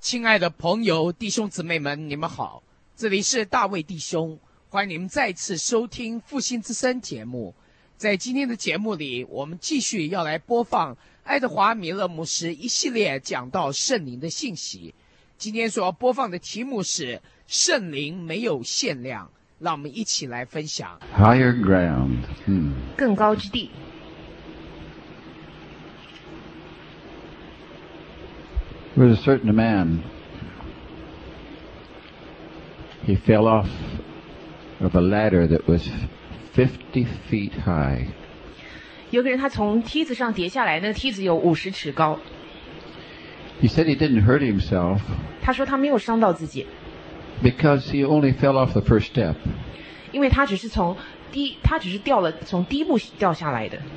亲爱的朋友、弟兄姊妹们，你们好！这里是大卫弟兄，欢迎你们再次收听复兴之声节目。在今天的节目里，我们继续要来播放爱德华·米勒牧师一系列讲到圣灵的信息。今天所要播放的题目是“圣灵没有限量”，让我们一起来分享。 Higher ground. 更高之地。 There was a certain man. He fell off of a ladder that was 50 feet high. 有个人他从梯子上跌下来，那个梯子有50尺高。 He said he didn't hurt himself 他说他没有伤到自己， because he only fell off the first step. 因为他只是从第一步掉下来的。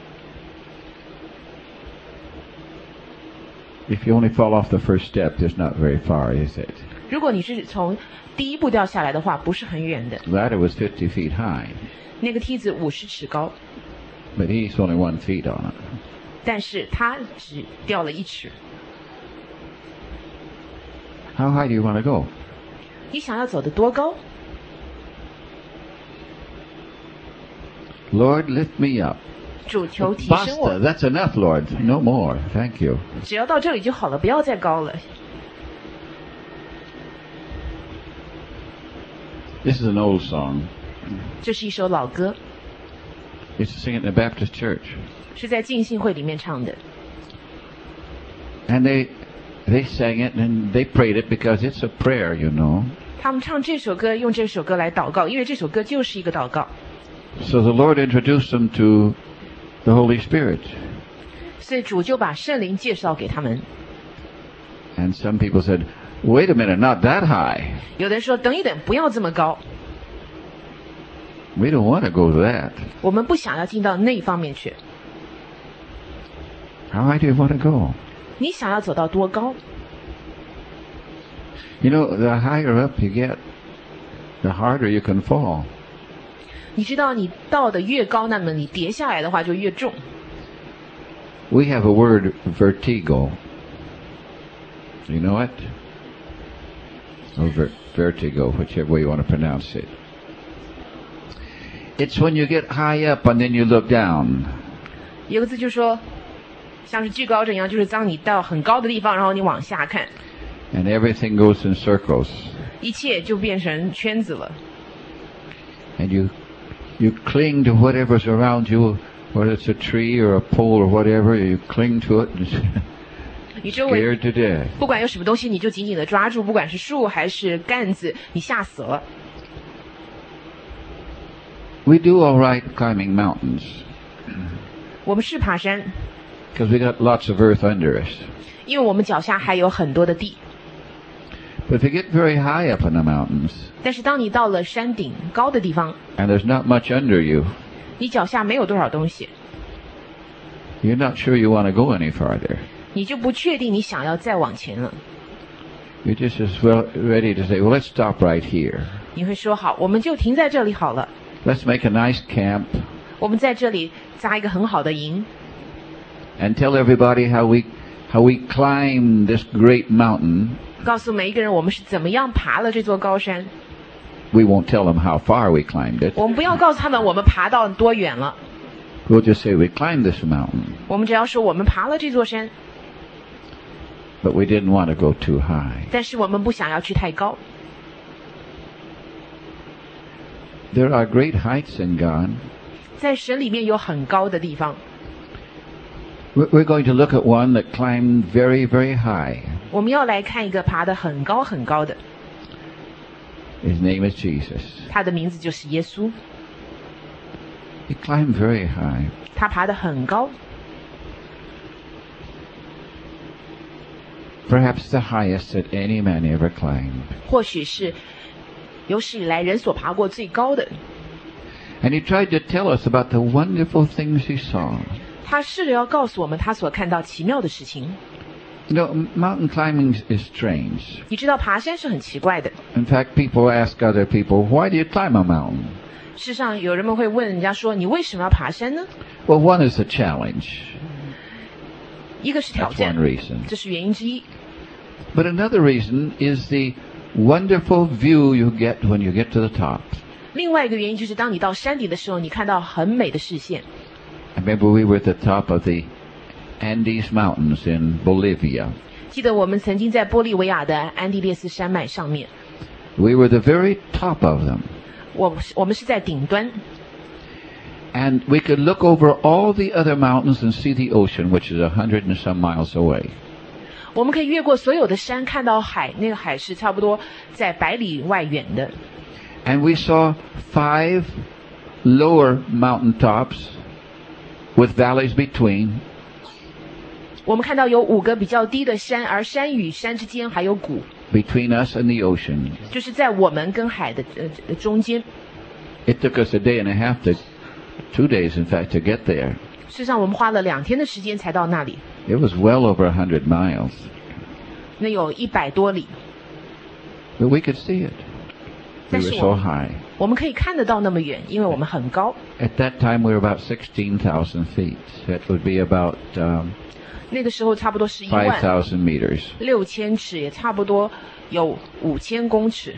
If you only fall off the first step, there's not very far, is it? 如果你是从第一步掉下来的话，不是很远的。 The ladder was 50 feet high, 那个梯子50尺高， but he's only 1 foot on it. 但是他只掉了1尺。 How high do you want to go? 你想要走得多高？ Lord, lift me up. 主求提升我 Basta,，that's enough, Lord. No more. Thank you. 只要到这里就好了，不要再高了。 This is an old song. 这是一首老歌， Used to sing it in the Baptist church. 是在浸信会里面唱的。 And they sang it and they prayed it because it's a prayer, you know. 他们唱这首歌，用这首歌来祷告，因为这首歌就是一个祷告。 So the Lord introduced them to the Holy Spirit. 所以主就把圣灵介绍给他们。 And some people said, wait a minute, not that high. 有的人说等一等，不要这么高， We don't want to go to that. 我们不想要进到那方面去。 How high do you want to go? 你想要走到多高？ You know, the higher up you get, the harder you can fall. 你知道你到的越高，那么你跌下来的话就越重。 We have a word, vertigo. You know it? Or vertigo, whichever way you want to pronounce it. It's when you get high up and then you look down. 有个字就说，像是惧高症一样，就是当你到很高的地方，然后你往下看， And everything goes in circles. 一切就变成圈子了。 And you cling to whatever's around you, whether it's a tree or a pole or whatever, you cling to it and 你周围 scared to death. 不管有什么东西，你就紧紧的抓住，不管是树还是杆子，你吓死了。 We do all right climbing mountains 我们是爬山， because we got lots of earth under us. 因为我们脚下还有很多的地。 But if you get very high up in the mountains 但是当你到了山顶高的地方， and there's not much under you, 你脚下没有多少东西， you're not sure you want to go any farther. 你就不确定你想要再往前了。 You're just as well ready to say, well, let's stop right here. 你会说好，我们就停在这里好了， Let's make a nice camp 我们在这里扎一个很好的营， and tell everybody how we climb this great mountain. 告诉每一个人我们是怎么样爬了这座高山。 We won't tell them how far we climbed it. 我们不要告诉他们我们爬到多远了， We'll just say we climbed this mountain, 我们只要说我们爬了这座山， but we didn't want to go too high. 但是我们不想要去太高。 There are great heights in God. 在神里面有很高的地方， We're going to look at one that climbed very, very high. 我们要来看一个爬得很高很高的， His name is Jesus. 他的名字就是耶稣， He climbed very high. 他爬得很高， Perhaps the highest that any man ever climbed. 或许是有史以来人所爬过最高的。 And he tried to tell us about the wonderful things he saw. 他试着要告诉我们他所看到奇妙的事情。 You know, mountain climbing is strange. 你知道爬山是很奇怪的， In fact, people ask other people, why do you climb a mountain? 事实上有人们会问人家说，你为什么要爬山呢？ Well, one is a challenge. 一个是挑 That's 战 one，reason. 这是原因之一。 But another reason is the wonderful view you get when you get to the top. 另外一个原因就是当你到山顶的时候，你看到很美的视线。 I remember we were at the top of the Andes Mountains in Bolivia. 记得我们曾经在玻利维亚的安第列斯山脉上面， We were the very top of them. 我们是在顶端， And we could look over all the other mountains and see the ocean, which is 100 and some miles away. 我们可以越过所有的山，看到海，那个海是差不多在100里外远的。 And we saw 5 lower mountain tops with valleys between. 我们看到有5个比较低的山，而山与山之间还有谷， Between us and the ocean. 就是在我们跟海的中间。 It took us a day and a half 2 days, in fact, to get there. 事实上，我们花了2天的时间才到那里， It was well over 100 miles. 那有100多里。 But we could see it. We 但 were 是 so high. 我们可以看得到那么远，因为我们很高。 At that time, we were about 16,000 feet. That would be about 那个时候差不多是16000 meters. 尺，也差不多有5000公尺。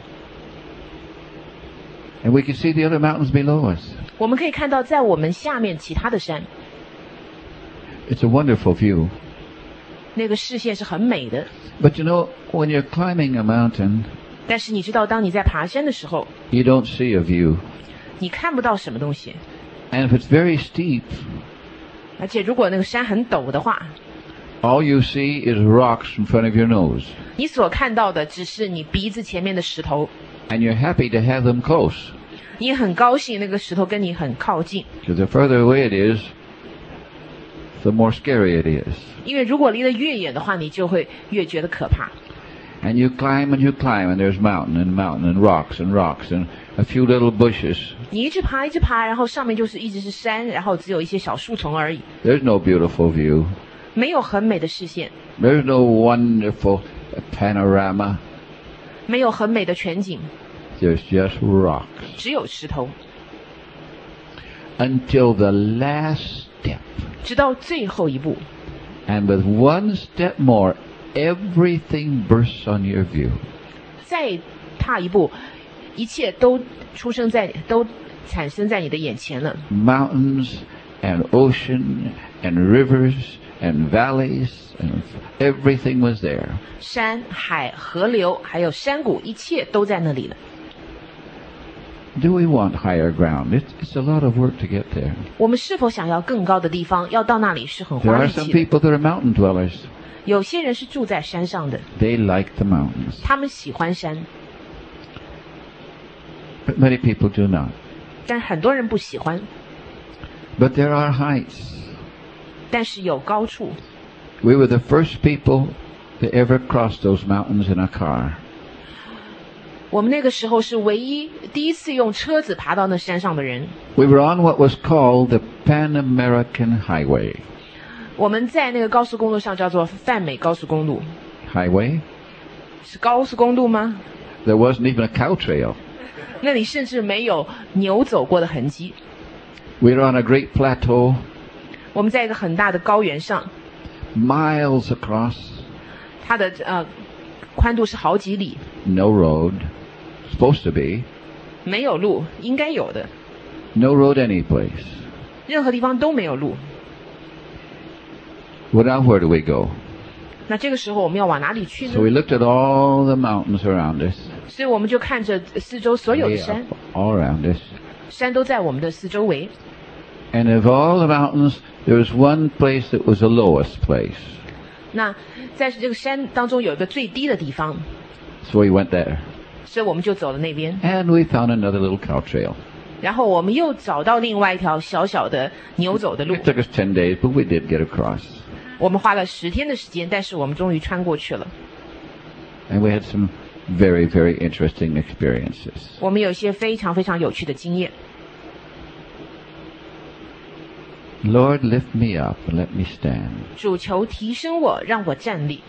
And we could see the other mountains below us. 我们可以看到在我们下面其他的山， It's a wonderful view. 那个视线是很美的。 But you know, when you're climbing a mountain, 但是你知道，当你在爬山的时候， you don't see a view. 你看不到什么东西， And if it's very steep, 而且如果那个山很陡的话， all you see is rocks in front of your nose. 你所看到的只是你鼻子前面的石头， And you're happy to have them close. 你也很高兴那个石头跟你很靠近， Because the further away it is, the more scary it is. 因为如果离得越远的话，你就会越觉得可怕。 And you climb and you climb, and there's mountain and mountain and rocks and a few little bushes. 你一直爬，一直爬，然后上面就是一直是山，然后只有一些小树丛而已， There's no beautiful view. 没有很美的视线， There's no wonderful panorama. 没有很美的全景， There's just rocks. 只有石头。 Until the last step. 直到最后一步， And with one step more, everything bursts on your view. 再踏一步，一切都产生在你的眼前了。 Mountains and ocean and rivers and valleys and everything was there. 山海河流还有山谷，一切都在那里了。 Do we want higher ground? It's a lot of work to get there. 我们是否想要更高的地方？要到那里是很 There 花 are 力 some 气的。 people that are mountain dwellers. 有些人是住在山上的， They like the mountains. 他们喜欢山， But many people do not. 但很多人不喜欢。 But there are heights. 但是有高处， We were the first people to ever cross those mountains in a car. 我们那个时候是第一次用车子爬到那山上的人。 We were on what was called the Pan American Highway. 我们在那个高速公路上叫做泛美高速公路， Highway? 是高速公路吗？ There wasn't even a cow trail. 那里甚至没有牛走过的痕迹。 We were on a great plateau, 我们在一个很大的高原上， miles across, 它的宽度是好几里， no road. Supposed to be. 没有路，应该有的， No road any place. 任何地方都没有路。 Well, now where do we go? 那这个时候我们要往哪里去 So we 呢？ looked at all the mountains around us. 所以我们就看着四周所有的 Way 山 up，all around us. 山都在我们的四周围。 And of all the mountains, there was one place that was the lowest place. 那在这个山当中有一个最低的地方， So we went there. 所以我们就走了那边。 And we found another little cow trail. 然后我们又找到另外一条小小的牛走的路 It，took us 10 days, but we did get across. 我们花了10天的时间，但是我们终于穿过去了。 And we had some very, very interesting experiences. 我们有一些非常非常有趣的经验。 Lord, lift me up and let me stand. 主求提升我，让我站立。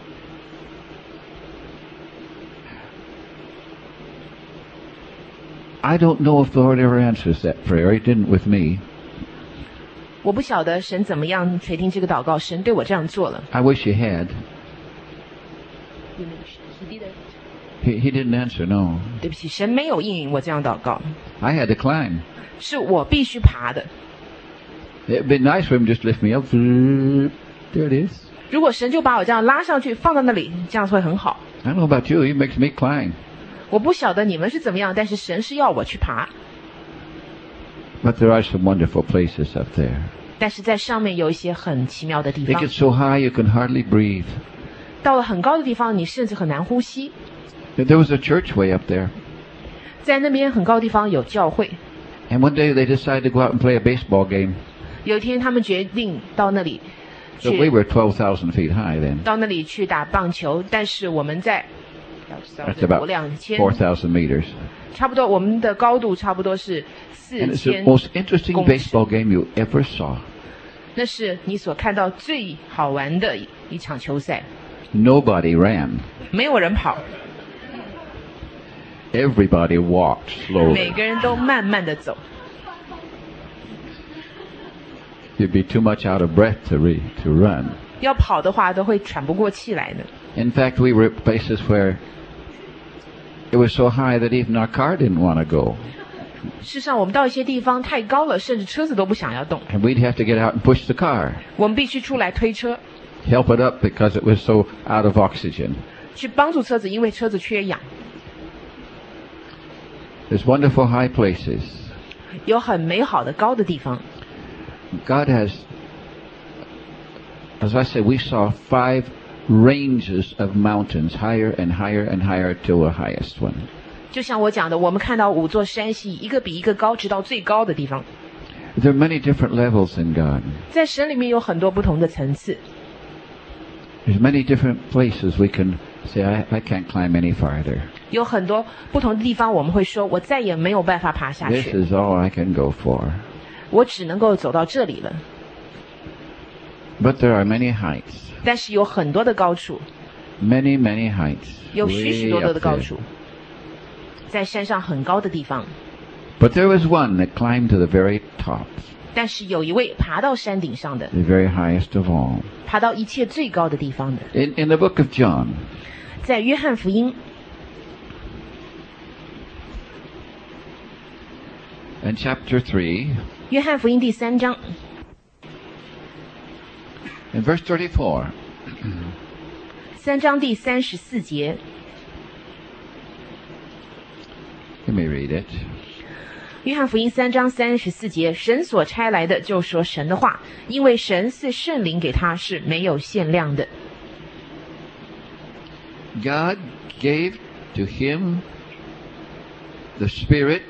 I don't know if the Lord ever answers that prayer. He didn't with me. 我不晓得神怎么样垂听这个祷告，神对我这样做了。 I wish He had. He didn't answer, no. 对不起，神没有应允我这样祷告， I had to climb. 是我必须爬的。 It'd be nice for him to just lift me up. There it is. 如果神就把我这样拉上去放到那里，这样会很好。 I don't know about you, he makes me climb. 我不晓得你们是怎么样，但是神是要我去爬。 But there are some wonderful places up there. 但是在上面有一些很奇妙的地 They 方 get，so high you can hardly breathe. 到了很高的地方，你甚至很难呼吸。 There was a church way up there. 在那边很高的地方有教会， And one day they decided to go out and play a baseball game. 有一天他们决定到那里 So 去 we were 12,000 feet high then. 到那里去打棒球，但是我们在 That's about 2000， 4,000 meters. 差不多我们的高度差不多是 And it's the 4000 most interesting 公尺， baseball game you ever saw. 那是你所看到最好玩的一场球赛， Nobody ran. 没有人跑， Everybody walked 每 slowly. 个人都慢慢的走， You'd be too much out of breath to run. 要跑的话都会喘不过气来的。 In fact, we were at places where it was so high that even our car didn't want to go. 事实上，我们到一些地方太高了，甚至车子都不想要动， And we'd have to get out and push the car, 我们必须出来推车， help it up because it was so out of oxygen. 去帮助车子，因为车子缺氧。 There's wonderful high places. 有很美好的高的地方。 God has, as I said, we saw 5 ranges of mountains, higher and higher and higher till the highest one. 就像我讲的，我们看到5座山系，一个比一个高，直到最高的地方。 There are many different levels in God. 在神里面有很多不同的层次， There's many different places we can say, I can't climb any farther. 有很多不同的地方，我们会说，我再也没有办法爬下 This 去， is all I can go for. 我只能够走到这里了。 But there are many heights. 但是有很多的高处， Many, many heights. 有许许 Way 多多 up 的高 there. 处，在山上很高的地方。 But there was one that climbed to the very top, 但是有一位爬到山顶上的， the very highest of all. 爬到一切最高的地方的， In the book of John, 在约翰福音 in chapter 3, 约翰福音第3章 in verse 34, 3章第34节， let me read it. 约翰福音3章34节，神所差来的就说神的话，因为神赐圣灵给他是没有限量的。 God gave to him the Spirit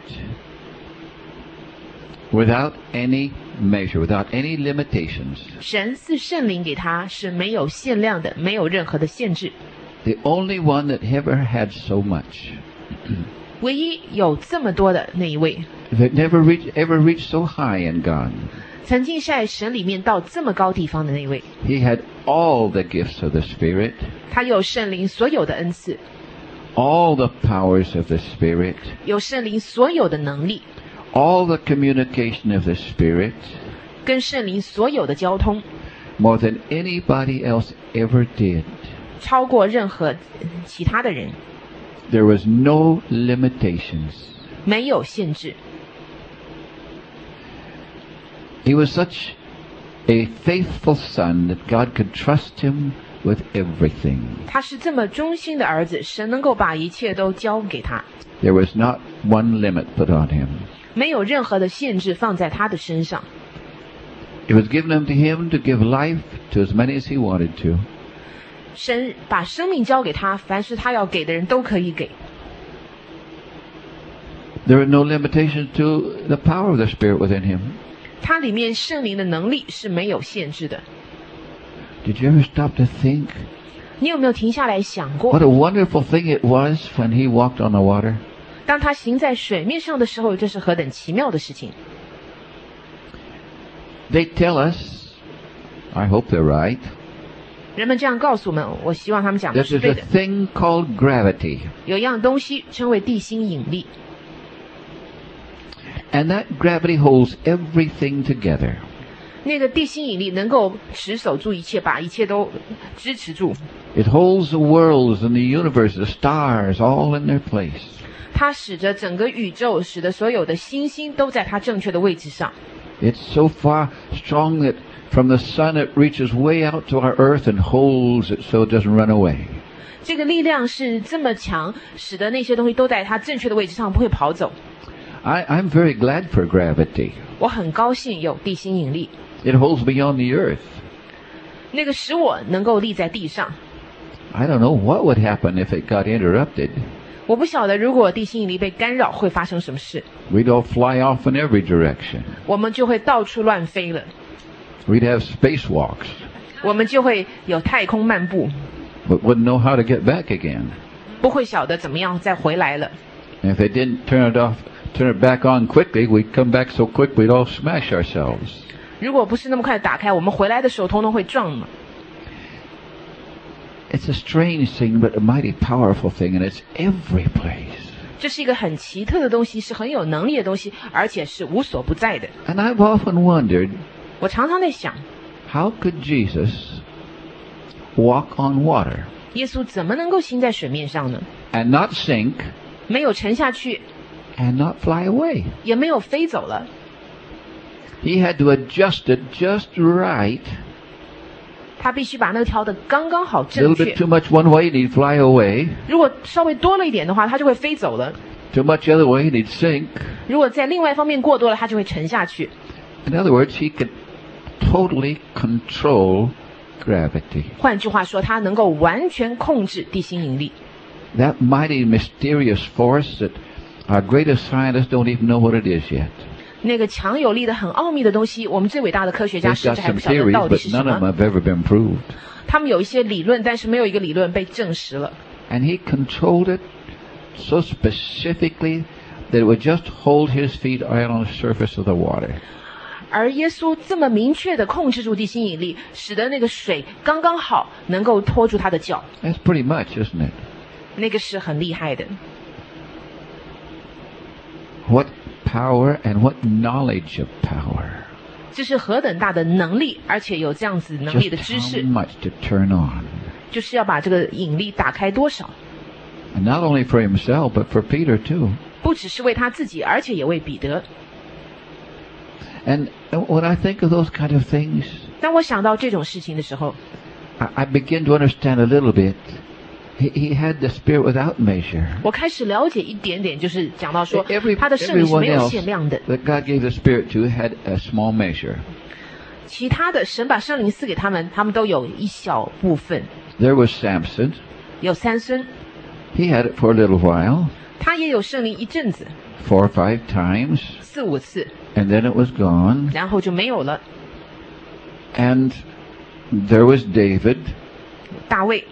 without any measure, without any limitations. 神赐圣灵给他是没有限量的，没有任何的限制。 The only one that ever had so much, 唯一有这么多的那一位， that ever reached so high in God. 曾经在神里面到这么高地方的那一位， He had all the gifts of the Spirit, 他有圣灵所有的恩赐， all the powers of the Spirit, 有圣灵所有的能力， all the communication of the Spirit, 跟圣灵所有的交通， more than anybody else ever did. 超过任何其他的人， There was no limitations. 没有限制。 He was such a faithful son that God could trust him with everything. 他是这么忠心的儿子，神能够把一切都交给他， There was not one limit put on him. 没有任何的限制放在他的身上。 It was given unto him to give life to as many as he wanted to. 神把生命交给他，凡是他要给的人都可以给。 There are no limitations to the power of the Spirit within him. 他里面圣灵的能力是没有限制的。 Did you ever stop to think 你有没有停下来想过 what，a wonderful thing it was when he walked on the water? 当他行在水面上的时候，这是何等奇妙的事情！ They tell us, I hope they're right, 人们这样告诉我们，我希望他们讲的 that 是 there's 对 a 的。 thing called gravity. 有一样东西称为地心引力， And that gravity holds everything together. 那个地心引力能够持守住一切，把一切都支持住。 It holds the worlds and the universe, the stars, all in their place. 它使得整个宇宙，使得所有的星星都在它正确的位置上。 It's so far strong that from the sun it reaches way out to our earth and holds it so it doesn't run away. 这个力量是这么强，使得那些东西都在它正确的位置上，不会跑走。 I'm very glad for gravity. 我很高兴有地心引力， It holds me on the earth. 那个使我能够立在地上。 I don't know what would happen if it got interrupted. 我不晓得如果地心引力被干扰会发生什么事， We'd all fly off in every direction. 我们就会到处乱飞了， We'd have spacewalks, 我们就会有太空漫步， but wouldn't know how to get back again. 不会晓得怎么样再回来了。 And if they didn't turn it back on quickly, we'd come back so quick we'd all smash ourselves. 如果不是那么快打开，我们回来的时候通通会撞嘛。 It's a strange thing, but a mighty powerful thing, and it's every place. 这是一个很奇特的东西，是很有能力的东西，而且是无所不在的。 And I've often wondered, 我常常在想， how could Jesus walk on water 耶稣怎么能够行在水面上呢？ and not sink 没有沉下去， and not fly away? 也没有飞走了。 He had to adjust it just right. 他必须把那个调得刚刚好 A 正 little 确 bit。too much one way, and he'd fly away. 如果稍微多了一点的话，他就会飞走了； Too much other way, and he'd sink. 如果在另外一方面过多了，他就会沉下去。 In other words, he could totally control gravity. 换句话说，他能够完全控制地心引力。 That mighty, mysterious force that our greatest scientists don't even know what it is yet. 那个强有力的、很奥秘的东西，我们最伟大的科学家 They've 甚 got 至还 some 不晓得 theories, 到底 but 是什 none of them 么。 have ever been proved. 他们有一些理论，但是没有一个理论被证实了。 And he controlled it so specifically that it would just hold his feet right on the surface of the water. 而耶稣这么明确地控制住地心引力，使得那个水刚刚好能够拖住他的脚， That's pretty much, isn't it? 那个是很厉害的。 What power and what knowledge of power. 这是何等大的能力，而且有这样子能力的 Just 知 how 识， much to turn on. 就是要把这个引力打开多少， And not only for himself, but for Peter too. 不只是为他自己，而且也为彼得。 And when I think of those kind of things, 当我想到这种事情的时候， I begin to understand a little bit. He had the Spirit without measure. 我开始了解一点点，就是讲到说 Every- 他的圣灵是 everyone 没有 else 限量的， that God gave the Spirit to had a small measure. 其他的神把圣灵赐给他们，他们都有一小部分。 There was Samson. 有三孙， He had it for a little while, 他也有圣灵一阵子， 4 or 5 times, 4、5次， and then it was gone. 然后就没有了。 And there was David. 大卫，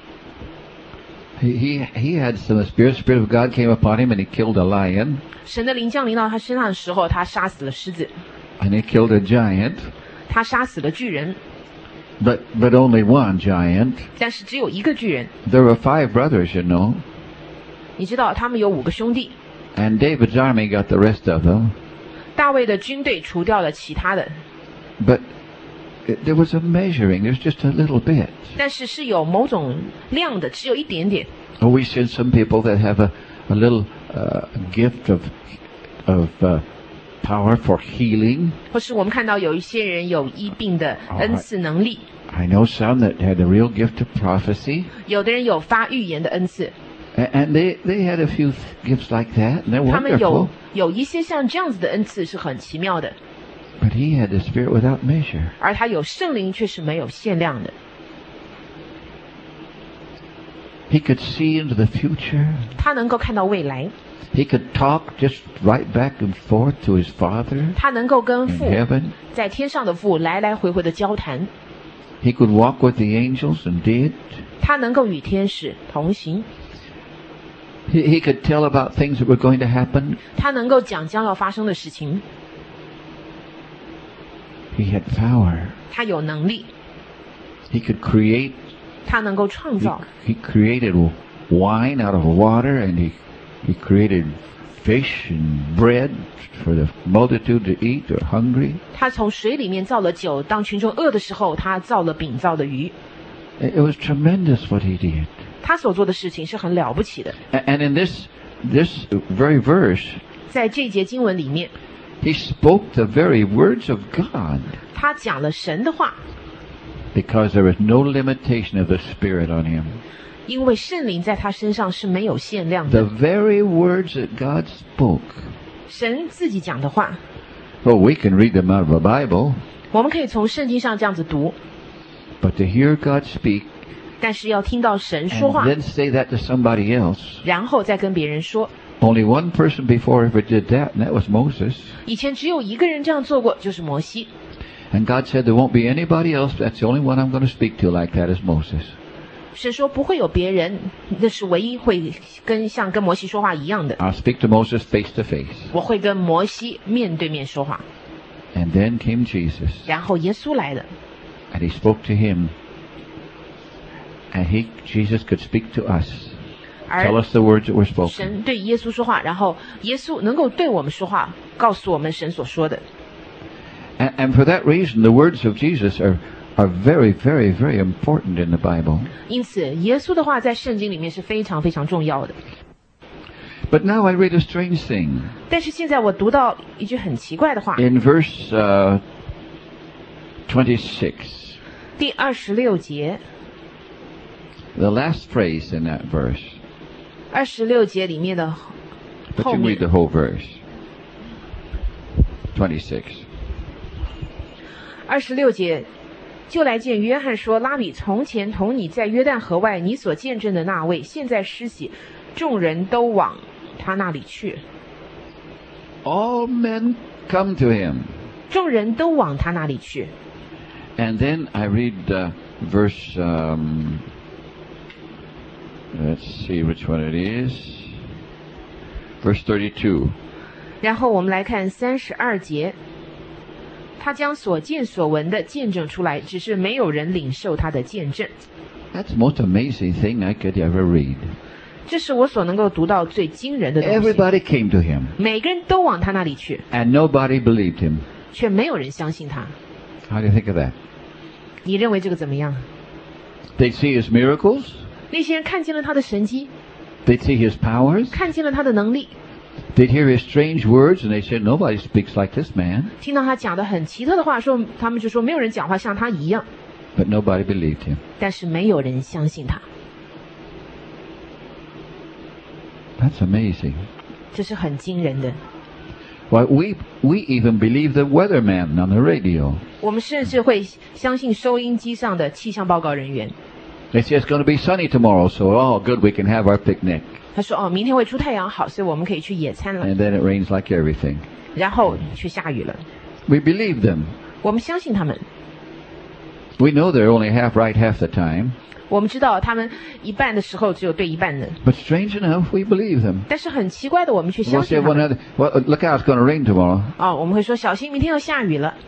He had some of the Spirit of God came upon him, and he killed a lion, 神的灵降临到他身上的时候，他杀死了狮子， and he killed a giant, 他杀死了巨人， but only one giant. 但是只有一个巨人。 There were 5 brothers, you know, 你知道他们有5个兄弟， and David's army got the rest of them. 大卫的军队除掉了其他的， But there was a measuring. There's just a little bit. 但是是有某种量的，只有一点点。 Oh, we see some people that have a little gift of power for healing. 或是我们看到有一些人有医病的恩赐能力， I know some that had a real gift of prophecy, 有的人有发预言的恩赐， and they had a few gifts like that, and they're 他们 wonderful. 有一些像这样子的恩赐是很奇妙的， But he had the Spirit without measure. 而他有圣灵却是没有限量的。 He could see into the future. 他能够看到未来， He could talk just right back and forth to his Father 他能够跟 in 父 heaven. 在天上的父来来回回的交谈， He could walk with the angels and did. 他能够与天使同行， He could tell about things that were going to happen. 他能够讲将要发生的事情， He had power. 他有能力， He could create. 他能够创造， He created wine out of water, and he created fish and bread for the multitude to eat or hungry. 他从水里面造了酒，当群众饿的时候，他造了饼，造了鱼。 It was tremendous what he did. 他所做的事情是很了不起的。 And in this very verse, 在这节经文里面， he spoke the very words of God. 他讲了神的话， Because there was no limitation of the Spirit on him. 因为圣灵在他身上是没有限量 The 的。 very words that God spoke. 神自己讲的话， Well, we can read them out of a Bible, 我们可以从圣经上这样子读， but to hear God speak 但是要听到神说 and 话， then say that to somebody else. 然后再跟别人说。 Only one person before ever did that, and that was Moses. 以前只有一个人这样做过，就是摩西。 And God said there won't be anybody else. That's the only one I'm going to speak to like that is Moses. 神说不会有别人，那是唯一会像跟摩西说话一样的。 I'll speak to Moses face to face. 我会跟摩西面对面说话。 And then came Jesus, 然后耶稣来了， and he spoke to him. And Jesus could speak to us, tell 而 us the words that were spoken. 神对耶稣说话，然后耶稣能够对我们说话，告诉我们神所说的。 And for that reason, the words of Jesus are very, very, very important in the Bible. 因此，耶稣的话在圣经里面是非常非常重要的。 But now I read a strange thing. 但是现在我读到一句很奇怪的话， In verse 26, 第26节， the last phrase in that verse. 26节里面的 But 后 you 面 read the whole verse. 26. 26节，就来见约翰说：“拉比，从前同你在约旦河外，你所见证的那位，现在施洗，众人都往他那里去。 All men come to him. 众人都往他那里去。 And then I read verse, let's see which one it is. Verse 32. 然后我们来看32节，他将所见所闻的见证出来，只是没有人领受他的见证。 That's the most amazing thing I could ever read. 这是我所能够读到最惊人的东西。 Everybody came to him, 每个人都往他那里去， and nobody believed him. 却没有人相信他。 How do you think of that? 你认为这个怎么样？ They'd see his miracles, 那些人看见了他的神迹， they'd see his powers, 看见了他的能力， they'd hear his strange words, and they said, nobody speaks like this man. 听到他讲的很奇特的话，说他们就说没有人讲话像他一样， But nobody believed him. 但是没有人相信他。 That's amazing. 这是很惊人的。 Why, we even believe the weatherman on the radio. 我们甚至会相信收音机上的气象报告人员。 They say it's going to be sunny tomorrow, so oh, good, we can have our picnic. 他说：“哦，明天会出太阳，好，所以我们可以去野餐了。 And then it rains like everything. ” 然后却下雨了。 We believe them. 我们相信他们， We know they're only half right half the time. 我们知道他们一半的时候只有对一半的， But strange enough, we believe them. 但是很奇怪的，我们却 We'll 相 say 信他 one 们。 other, well, look out, it's going to rain tomorrow. 哦，我们会说小心，明天要下雨了。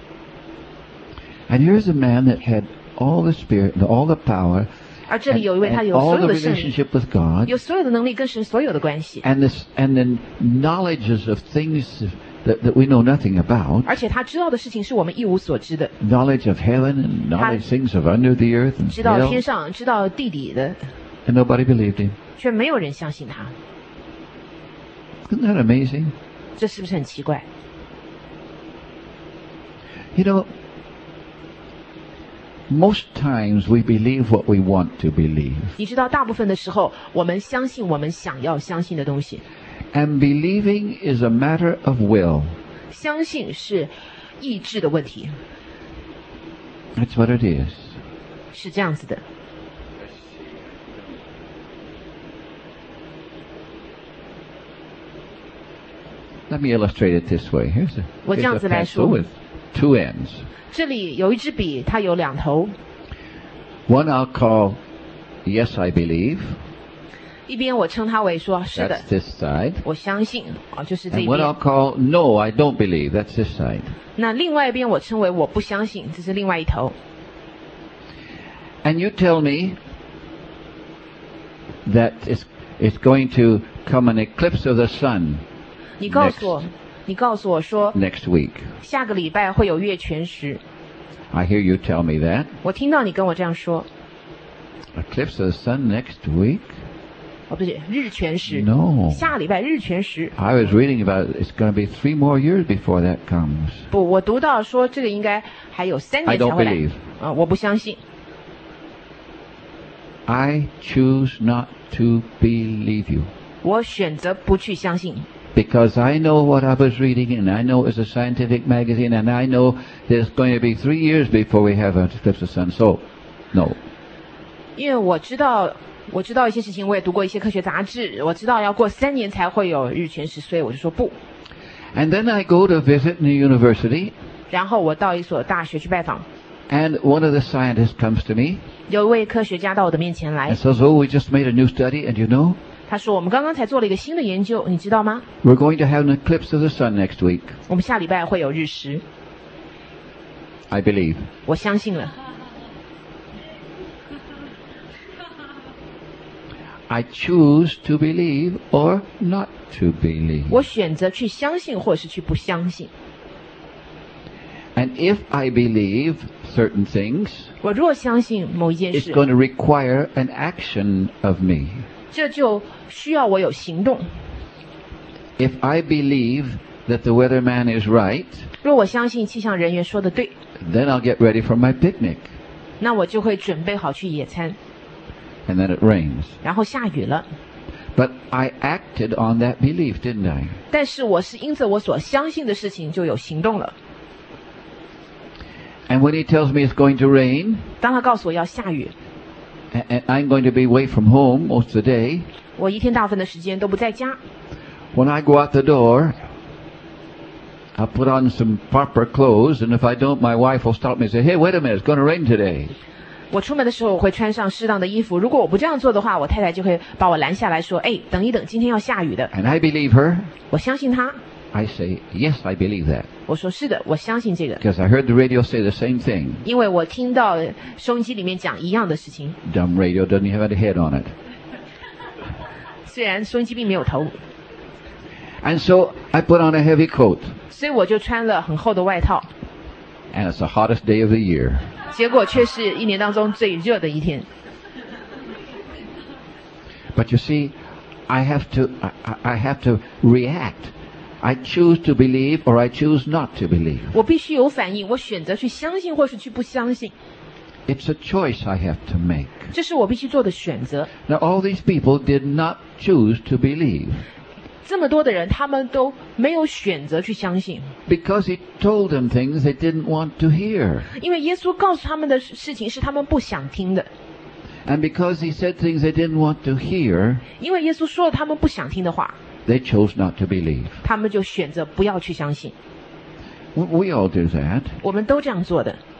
And here's a man that had all the spirit, all the power, 而这里有一位，他 and 有所 all 有 the 的圣灵， relationship with God, 有所有的能力，跟神所有的关系， and then knowledges of things that we know nothing about. 而且他知道的事情是我们一无所知的， Knowledge of heaven and knowledge things of under the earth and 知道 hell. 天上，知道地底的， And nobody believed him. 却没有人相信他。 Isn't that amazing? 这是不是很奇怪？ You know, most times we believe what we want to believe. 你知道，大部分的时候，我们相信我们想要相信的东西。 And believing is a matter of will. 相信是意志的问题， That's what it is. 是这样子的。 Let me illustrate it this way. Here's 我这样 a 子来 pencil 说， with two ends. 这里有一支笔，它有两头， One I'll call yes, I believe. 一边我称它为说是的 That's，this side. 我相信啊，就是这 And 一 one I'll 边。 call no, I don't believe. That's this side. 那另外一边我称为我不相信，这是另外一头。 And you tell me that it's going to come an eclipse of the sun 你告诉我说 next week. 下个礼拜会有月全食。 I hear you tell me that. 我听到你跟我这样说。 Eclipse of the sun next week? 哦，不是日全食。 No. 下礼拜日全食。 I was reading about it's going to be 3 more years before that comes. 不，我读到说这个应该还有3 I 年才 don't 会来。 believe. 我不相信。 I choose not to believe you. 我选择不去相信。 Because I know what I was reading, and I know it's a scientific magazine, and I know there's going to be 3 years before we have an eclipse of the sun. So, no. 因为我知道一些事情，我也读过一些科学杂志，我知道要过3年才会有日全食，所以我就说不。 And then I go to visit in the university, 然后我到一所大学去拜访， and one of the scientists comes to me 有一位科学家到我的面前来 and，says, "Oh, we just made a new study, and you know, 他说我们刚刚才做了一个新的研究，你知道吗？ we're going to have an eclipse of the sun next week." 我们下礼拜会有日食。 I believe. 我相信了。 I choose to believe or not to believe. 我选择去相信，或者是去不相信。 And if I believe certain things, 我若相信某一件 it's 事， going to require an action of me. 这就需要我有行动。 If I believe that the weatherman is right, 若我相信气象人员说的对， then I'll get ready for my picnic. 那我就会准备好去野餐， And then it rains. 然后下雨了。 But I acted on that belief, didn't I? 但是我是因着我所相信的事情就有行动了。 And when he tells me it's going to rain, 当他告诉我要下雨， and I'm going to be away from home most of the day, 我一天大部分的时间都不在家。 when I go out the door, I'll put on some proper clothes, and if I don't, my wife will stop me and say, "Hey, wait a minute, it's going to rain today." 我出门的时候我会穿上适当的衣服，如果我不这样做的话，我太太就会把我拦下来说：“哎，等一等，今天要下雨的。 And I believe her. ” 我相信她， I say, "Yes, I believe that." 我说是的，我相信这个， Because I heard the radio say the same thing. 因为我听到收音机里面讲一样的事情。 Dumb radio doesn't even have a head on it. 虽然收音机并没有头， And so I put on a heavy coat. 所以我就穿了很厚的外套。 And it's the hottest day of the year. 结果却是一年当中最热的一天。 But you see, I have to react. I choose to believe or I choose not to believe. 我必须有反应，我选择去相信或是去不相信， It's a choice I have to make. 这是我必须做的选择。 Now all these people did not choose to believe 这么多的人，他们都没有选择去相信， because he told them things they didn't want to hear. 因为耶稣告诉他们的事情是他们不想听的， And because he said things they didn't want to hear, 因为耶稣说了他们不想听的话， they chose not to believe. 他们就选择不要去相信。 We all do that. 我们都这样做的。